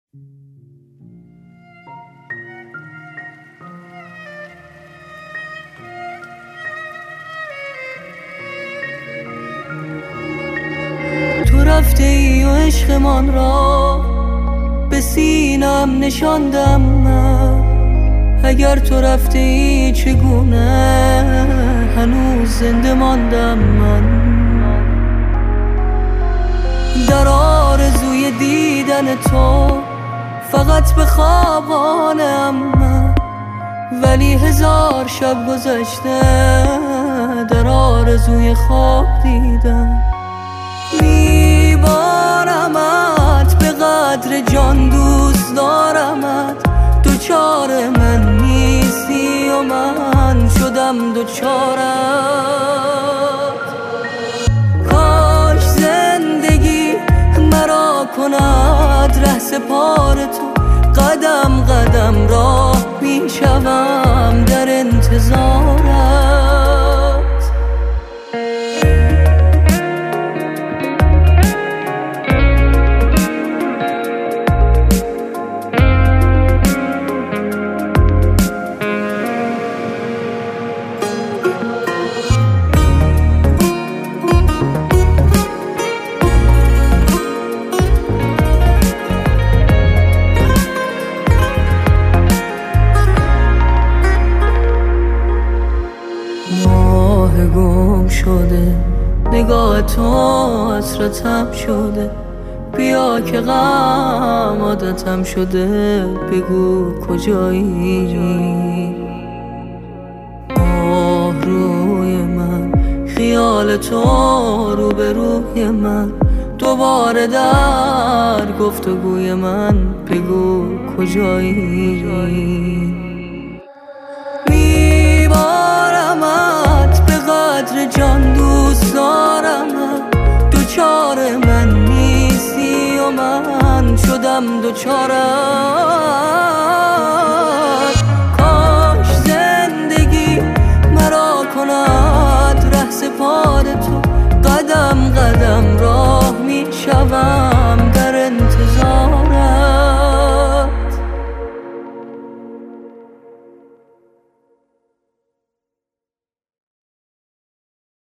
تو رفته ای و عشقمان را به سینم نشاندم من. اگر تو رفته ای چگونه هنوز زنده ماندم من. در آرزوی دیدن تو فقط به خوابانم من، ولی 1000 شب گذشته در آرزوی خواب دیدم. میبارمت به قدر جان، دوست دارمت، دوچار من نیستی و من شدم دوچارت. کاش زندگی مرا کند رهسپار تو، قدم قدم راه میشوم در انتظارت. گم شده نگاه تو حسرتم شده، بیا که غم عادتم شده، بگو کجایی. روی من خیال تو رو به روی من، دوباره در گفتگوی من بگو کجایی. قدر جان دوست دارمت، دوچار من نیستی و من شدم دوچارت.